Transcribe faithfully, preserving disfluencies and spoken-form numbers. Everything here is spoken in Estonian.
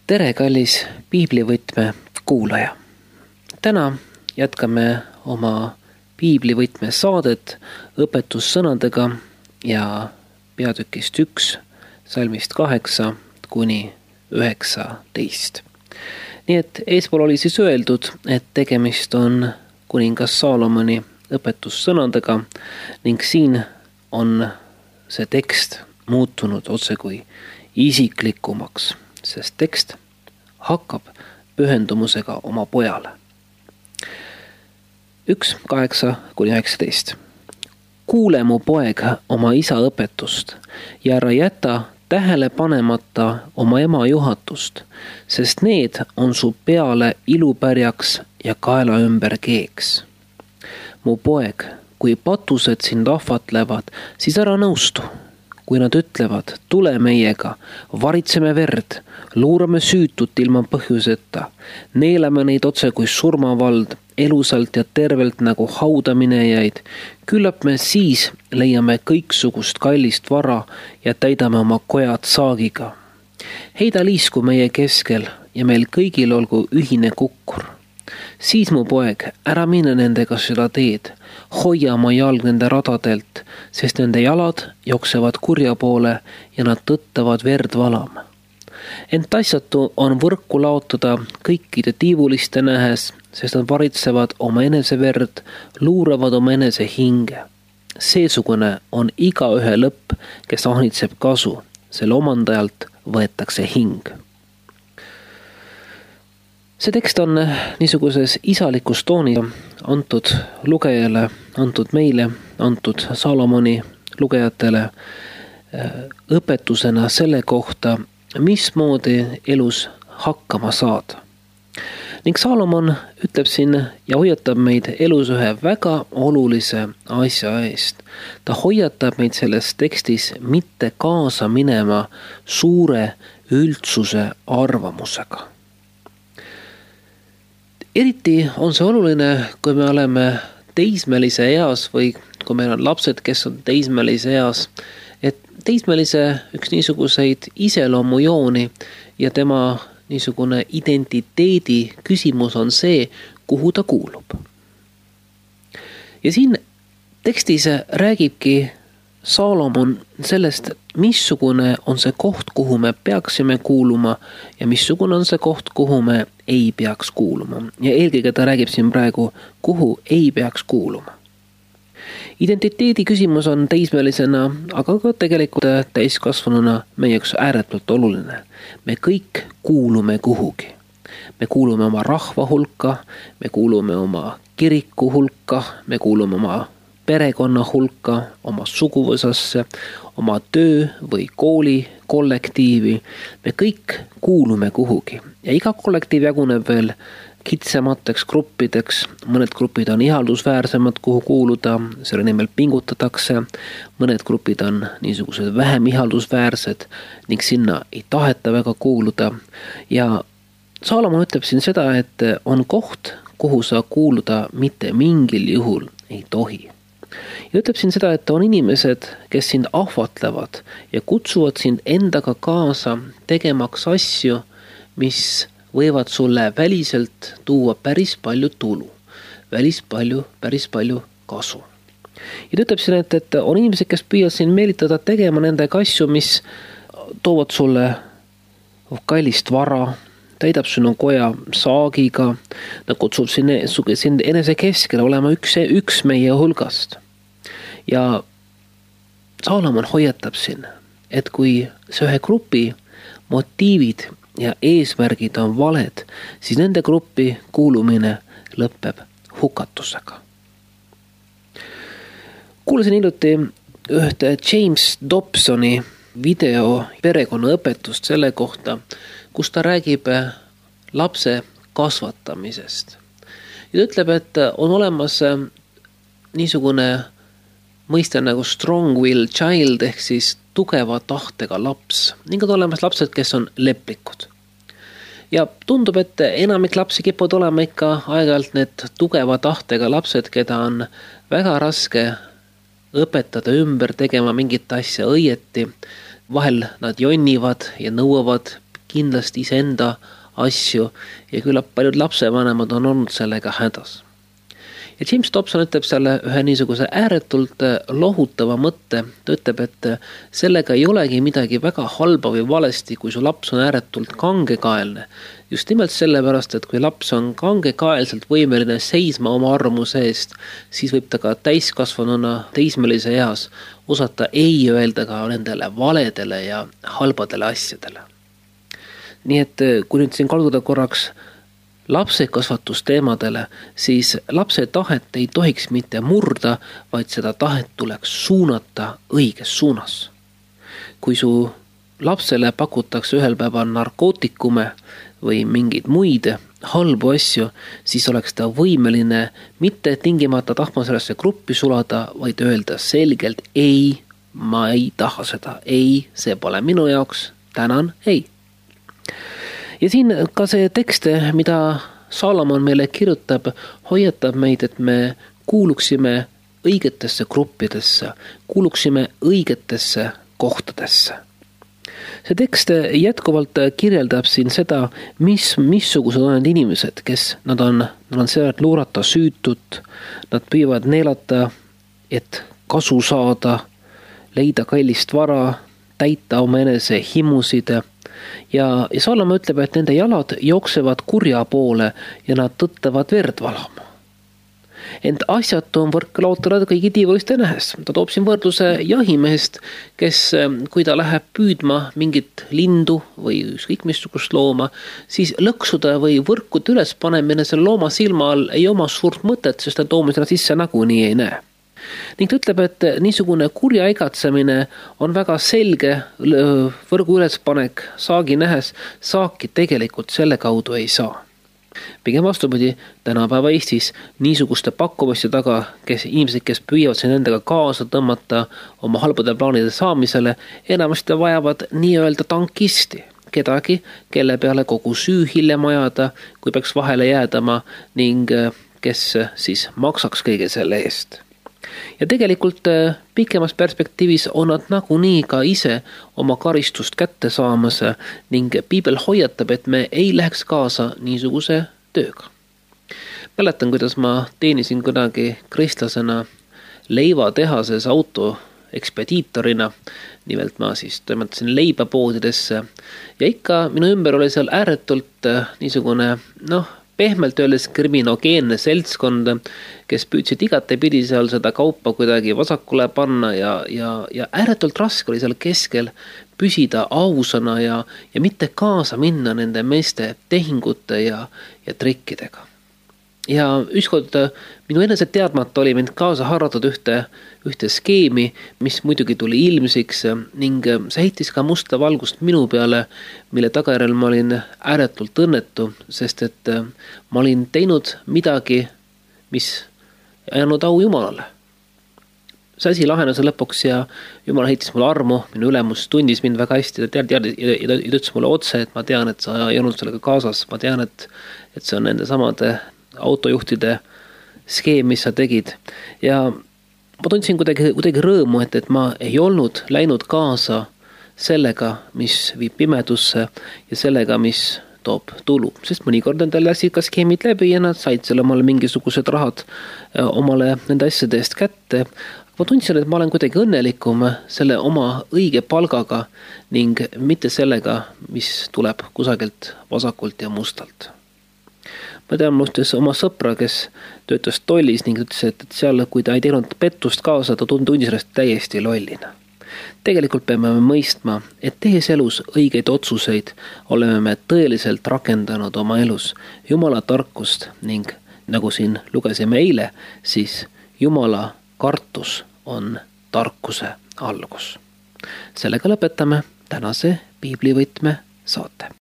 Tere, kallis piiblivõtme kuulaja! Täna jätkame oma piiblivõtme saadet õpetussõnadega ja peatükist üks, salmist kaheksa kuni üheksateist. Nii et eespool oli siis öeldud, et tegemist on kuningas Saalomoni õpetussõnadega ning siin on see tekst muutunud otse kui isiklikumaks, sest tekst hakkab pühendumusega oma pojale. üks, kaheksa kuni üheksateist. Kuule mu poeg oma isa õpetust ja ära jäta tähele panemata oma ema juhatust, sest need on su peale ilupärjaks ja kaela ümber keeks. Mu poeg, kui patused sind ahvatlevad, siis ära nõustu. Kui nad ütlevad, tule meiega, varitseme verd, luurame süütut ilma põhjuseta, neelame neid otse kui surmavald, elusalt ja tervelt nagu haudaminejaid, küllap me siis leiame kõiksugust kallist vara ja täidame oma kojad saagiga. Heida liisku meie keskel ja meil kõigil olgu ühine kukkur. Siis mu poeg, ära mine nendega seda teed, hoia oma jalg nende radadelt, sest nende jalad jooksevad kurja poole ja nad tõttavad verd valama. Ent asjatu on võrku laotada kõikide tiivuliste nähes, sest nad varitsevad oma enese verd, luuravad oma enese hinge. Seesugune on iga ühe lõpp, kes ahnitseb kasu, selle omandajalt võetakse hing. See tekst on niisuguses isalikus toonis antud lugejale, antud meile, antud Saalomoni lugejatele õpetusena selle kohta, mismoodi elus hakkama saada. Ning Saalomon ütleb siin ja hoiatab meid elus ühe väga olulise asja eest. Ta hoiatab meid selles tekstis mitte kaasa minema suure üldsuse arvamusega. Eriti on see oluline, kui me oleme teismelise eas või kui meil on lapsed, kes on teismelise eas, et teismelise üks niisuguseid iseloomujooni ja tema niisugune identiteedi küsimus on see, kuhu ta kuulub. Ja siin tekstis räägibki Saalomon sellest, missugune on see koht, kuhu me peaksime kuuluma ja missugune on see koht, kuhu me ei peaks kuuluma. Ja eelkõige ta räägib siin praegu, kuhu ei peaks kuuluma. Identiteedi küsimus on teismelisena, aga ka tegelikult täiskasvanuna meie jaoks ääretult oluline. Me kõik kuulume kuhugi. Me kuulume oma rahva hulka, me kuulume oma kiriku hulka, me kuulume oma perekonna hulka, oma suguvõsasse, oma töö või kooli kollektiivi. Me kõik kuulume kuhugi ja iga kollektiiv jaguneb veel kitsamateks gruppideks. Mõned grupid on ihaldusväärsemad, kuhu kuuluda, selle nimel pingutatakse. Mõned grupid on niisugused vähem ihaldusväärsed ning sinna ei taheta väga kuuluda. Ja Saalomon ütleb siin seda, et on koht, kuhu sa kuuluda mitte mingil juhul ei tohi. Ja ütleb siin seda, et on inimesed, kes sind ahvatlevad ja kutsuvad sind endaga kaasa tegemaks asju, mis võivad sulle väliselt tuua päris palju tulu, välis palju, päris palju kasu. Ja ta ütleb siin, et, et on inimesed, kes püüavad sind meelitada tegema nendega asju, mis toovad sulle kallist vara, täidab sinu koja saagiga, ta kutsub sind, sind enese keskele olema üks, üks meie hulgast. Ja Saalomon hoiatab siin, et kui see ühe grupi motiivid ja eesmärgid on valed, siis nende gruppi kuulumine lõpeb hukatusega. Kuulasin hiljuti ühte James Dobsoni video perekonnaõpetust selle kohta, kus ta räägib lapse kasvatamisest. Ja ta ütleb, et on olemas niisugune mõiste nagu strong will child ehk siis tugeva tahtega laps ning on olemas lapsed, kes on leplikud. Ja tundub, et enamik lapsi kipud olema ikka aeg-ajalt need tugeva tahtega lapsed, keda on väga raske õpetada ümber tegema mingit asja õieti. Vahel nad jonnivad ja nõuavad kindlasti iseenda asju ja küllap paljud lapsevanemad on olnud sellega hädas. Ja James Dobson ütleb selle ühe niisuguse ääretult lohutava mõtte, ta ütleb, et sellega ei olegi midagi väga halba või valesti, kui su laps on ääretult kangekaelne. Just nimelt sellepärast, et kui laps on kangekaelselt võimeline seisma oma arvamuse eest, siis võib ta ka täiskasvanuna teismelise eas osata ei öelda ka nendele valedele ja halbadele asjadele. Nii et kui nüüd siin kalduda korraks lapse kasvatusteemadele, siis lapse tahet ei tohiks mitte murda, vaid seda tahet tuleks suunata õiges suunas. Kui su lapsele pakutakse ühel päeval narkootikume või mingeid muid halbu asju, siis oleks ta võimeline mitte tingimata tahtma sellesse gruppi sulada, vaid öelda selgelt ei, ma ei taha seda, ei, see pole minu jaoks, tänan, ei. Ja siin ka see tekste, mida Salomon meile kirjutab, hoiatab meid, et me kuuluksime õigetesse gruppidesse, kuuluksime õigetesse kohtadesse. See tekst jätkuvalt kirjeldab siin seda, mis, missugused on need inimesed, kes nad on, nad on sellelt luurata süütut, nad püüavad neelata, et kasu saada, leida kallist vara, täita oma enese himusid. Ja, ja Salomon ütleb, et nende jalad jooksevad kurja poole ja nad tõttavad verd valama. Ent asjatu on võrk laotada kõigi tiivõiste nähes. Ta toob siin võrdluse jahimehest, kes kui ta läheb püüdma mingit lindu või ükskõik missugust looma, siis lõksuda või võrkude üles panemine selle looma silma all ei oma suurt mõtet, sest ta toomisena sisse nagunii ei näe. Ning ta ütleb, et niisugune kurja igatsemine on väga selge võrgu ülespanek saagi nähes, saaki tegelikult selle kaudu ei saa. Pigem vastupidi, tänapäeva Eestis niisuguste pakkumiste taga, kes inimesed, kes püüavad siin endaga kaasa tõmmata oma halbade plaanide saamisele, enamasti vajavad nii-öelda tankisti, kedagi, kelle peale kogu süü hiljem ajada, kui peaks vahele jäädama ning kes siis maksaks kõige selle eest. Ja tegelikult pikemas perspektiivis on nad nagunii ka ise oma karistust kätte saamas ning Piibel hoiatab, et me ei läheks kaasa niisuguse tööga. Mäletan, kuidas ma teenisin kunagi kristlasena leivatehases auto ekspediitorina, nimelt ma siis toimetasin leibapoodidesse ja ikka minu ümber oli seal ääretult niisugune, noh, pehmelt öeldes kriminogeenne seltskond, kes püüdsid igatepidi seal seda kaupa kuidagi vasakule panna ja, ja, ja ääretult raske oli seal keskel püsida ausana ja, ja mitte kaasa minna nende meeste tehingute ja, ja trikkidega. Ja ükskord minu enese teadmata oli mind kaasa harratud ühte, ühte skeemi, mis muidugi tuli ilmsiks ning see heitis ka musta valgust minu peale, mille tagajärjel ma olin ääretult õnnetu, sest et ma olin teinud midagi, mis ei andnud au Jumalale. See asi lahenes lõpuks ja Jumal heitis mulle armu, minu ülemus tundis mind väga hästi ja ta ütles mulle otse, et ma tean, et sa ei olnud sellega kaasas, ma tean, et, et see on nende samade autojuhtide skeem, mis sa tegid. Ja ma tundsin kuidagi, kuidagi rõõmu, et, et ma ei olnud läinud kaasa sellega, mis viib pimedusse ja sellega, mis toob tulu. Sest mõnikord nendel läksid ka skeemid läbi ja nad said selle omale mingisugused rahad omale nende asjade eest kätte. Ma tundsin, et ma olen kuidagi õnnelikum selle oma õige palgaga ning mitte sellega, mis tuleb kusagilt vasakult ja mustalt. Ma tean mõistes oma sõpra, kes töötas tollis ning ütles, et seal, kui ta ei teinud pettust kaasa, ta tundis sellest täiesti lollina. Tegelikult peame mõistma, et tehes elus õigeid otsuseid oleme me tõeliselt rakendanud oma elus Jumala tarkust ning nagu siin lugesime eile, siis Jumala kartus on tarkuse algus. Sellega lõpetame tänase Piiblivõtme saate.